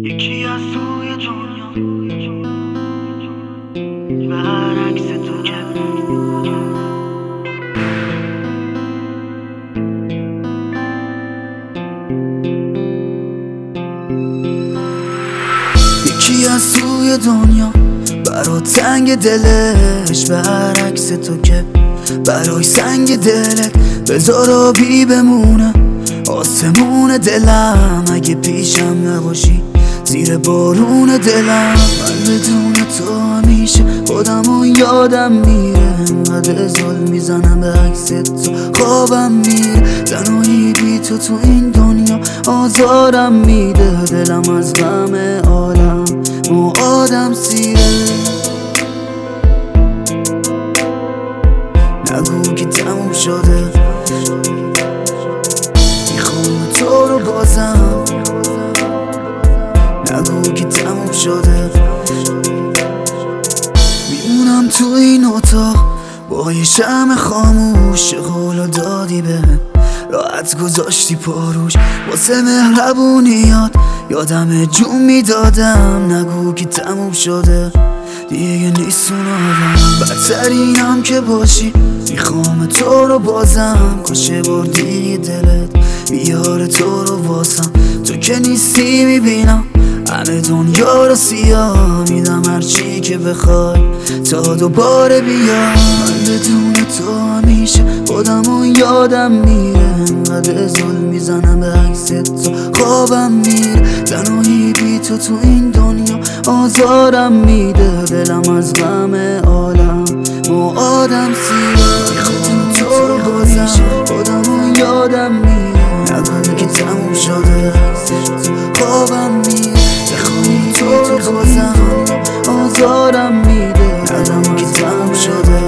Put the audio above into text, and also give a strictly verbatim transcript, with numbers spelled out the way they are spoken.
یکی از توی دنیا برعکس تو که یکی از توی دنیا برا تنگ دلش برعکس تو که برای سنگ دلت بذار آبی بمونه آسمون دلم اگه پیشم نباشی زیر بارون دلم من بدون تو همیشه خودمو یادم میره انقدر ظلم میزنم به عکس تو خوابم میره تنهایی بی تو تو این دنیا آزارم میده دلم از غم عالم و آدم سیره نگو که تموم شده میخوام تو رو بازم نگو که تموم شده میمونم تو این اتاق با یه شمع خاموش قولو دادی بهم راحت گذاشتی پاروش واسه مهربونیات یادم جون میدادم نگو که تموم شده دیگه نیست اون آدم بدترینم که باشی میخوام تو رو بازم کاشه بردی دلت بیاره تو رو واسم تو که نیستی میبینم همه دنیا رو سیاه میدم هرچی که بخوای تا دوباره بیا من بدون تو همیشه خودمو یادم میره انقدر ظلم میزنم به عکس تو خوابم میره تنهایی بی تو تو این دنیا آزارم میده دلم از غم عالم و آدم سیره میخوام تو رو بازم خودمو یادم میره نگو که تموم شده خوابم میره تو رو بازم آزارم میده نگو که تموم شده